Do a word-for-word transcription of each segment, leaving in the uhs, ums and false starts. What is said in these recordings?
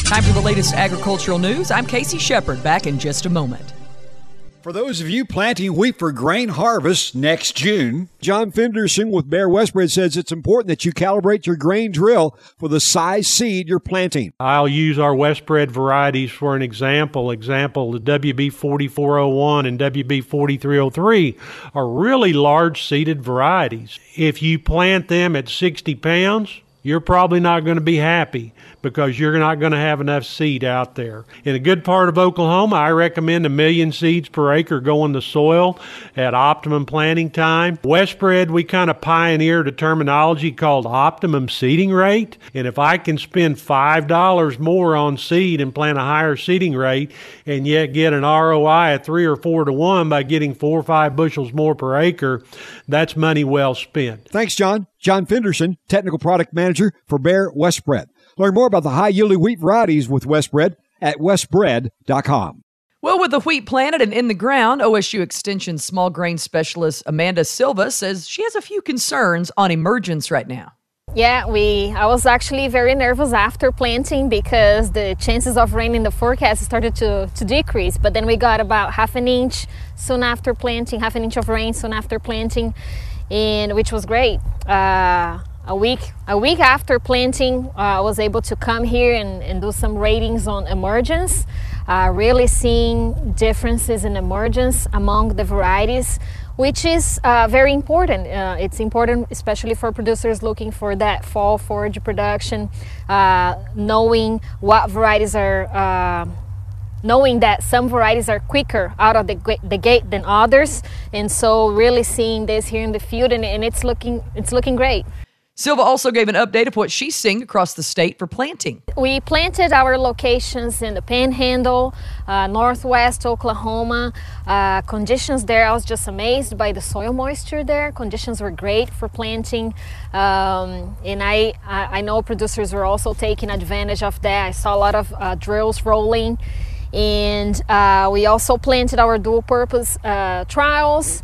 Time for the latest agricultural news. I'm Casey Shepard, back in just a moment. For those of you planting wheat for grain harvest next June, John Fenderson with Bayer Westbred says it's important that you calibrate your grain drill for the size seed you're planting. I'll use our Westbred varieties for an example. Example, the W B forty-four oh one and W B forty-three oh three are really large seeded varieties. If you plant them at sixty pounds, you're probably not going to be happy because you're not going to have enough seed out there. In a good part of Oklahoma, I recommend a million seeds per acre go in the soil at optimum planting time. Westbred, we kind of pioneered a terminology called optimum seeding rate. And if I can spend five dollars more on seed and plant a higher seeding rate and yet get an R O I at three or four to one by getting four or five bushels more per acre, that's money well spent. Thanks, John. John Fenderson, Technical Product Manager for Bayer Westbred. Learn more about the high-yielding wheat varieties with Westbred at westbred dot com. Well, with the wheat planted and in the ground, O S U Extension small grain specialist Amanda Silva says she has a few concerns on emergence right now. Yeah, we. I was actually very nervous after planting because the chances of rain in the forecast started to, to decrease. But then we got about half an inch soon after planting, half an inch of rain soon after planting, and which was great. Uh, a week a week after planting, uh, I was able to come here and, and do some ratings on emergence, uh, really seeing differences in emergence among the varieties, which is uh, very important. Uh, it's important especially for producers looking for that fall forage production, uh, knowing what varieties are uh, knowing that some varieties are quicker out of the, the gate than others, and so really seeing this here in the field, and, and it's looking it's looking great. Silva also gave an update of what she's seeing across the state for planting. We planted our locations in the Panhandle, uh, Northwest Oklahoma. Uh, conditions there, I was just amazed by the soil moisture there. Conditions were great for planting, um, and I, I know producers were also taking advantage of that. I saw a lot of uh, drills rolling. And uh, we also planted our dual-purpose uh, trials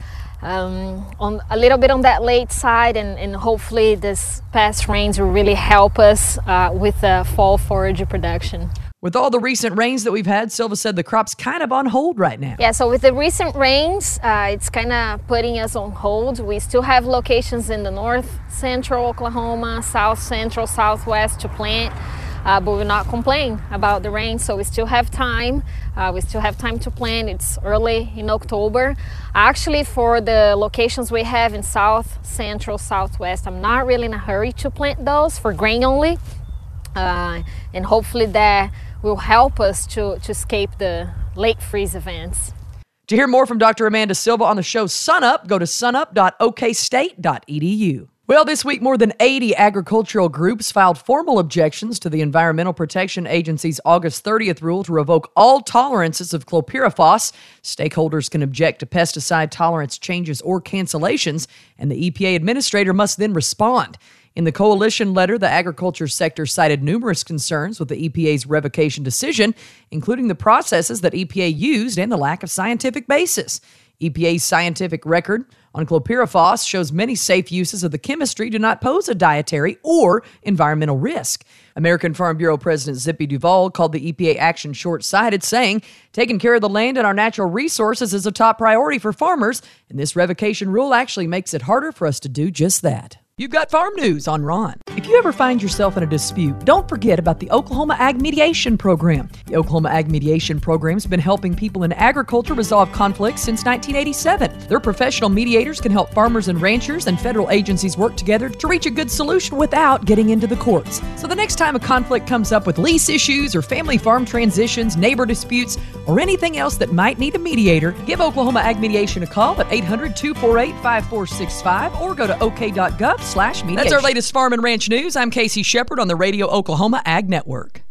um, on a little bit on that late side, and, and hopefully this past rains will really help us uh, with the fall forage production. With all the recent rains that we've had, Silva said the crop's kind of on hold right now. Yeah, so with the recent rains, uh, it's kind of putting us on hold. We still have locations in the north central Oklahoma, south central, southwest to plant. Uh, but we're not complaining about the rain, so we still have time. Uh, we still have time to plant. It's early in October. Actually, for the locations we have in south, central, southwest, I'm not really in a hurry to plant those for grain only. Uh, and hopefully that will help us to, to escape the late freeze events. To hear more from Doctor Amanda Silva on the show SunUp, go to sunup dot o k state dot e d u. Well, this week, more than eighty agricultural groups filed formal objections to the Environmental Protection Agency's August thirtieth rule to revoke all tolerances of chlorpyrifos. Stakeholders can object to pesticide tolerance changes or cancellations, and the E P A administrator must then respond. In the coalition letter, the agriculture sector cited numerous concerns with the E P A's revocation decision, including the processes that E P A used and the lack of scientific basis. E P A's scientific record on chlorpyrifos shows many safe uses of the chemistry do not pose a dietary or environmental risk. American Farm Bureau President Zippy Duvall called the E P A action short-sighted, saying, taking care of the land and our natural resources is a top priority for farmers, and this revocation rule actually makes it harder for us to do just that. You've got farm news on Ron. If you ever find yourself in a dispute, don't forget about the Oklahoma Ag Mediation Program. The Oklahoma Ag Mediation Program has been helping people in agriculture resolve conflicts since nineteen eighty-seven. Their professional mediators can help farmers and ranchers and federal agencies work together to reach a good solution without getting into the courts. So the next time a conflict comes up with lease issues or family farm transitions, neighbor disputes, or anything else that might need a mediator, give Oklahoma Ag Mediation a call at eight hundred, two four eight, five four six five or go to o k dot gov slash mediation. That's our latest farm and ranch news. I'm Casey Shepard on the Radio Oklahoma Ag Network.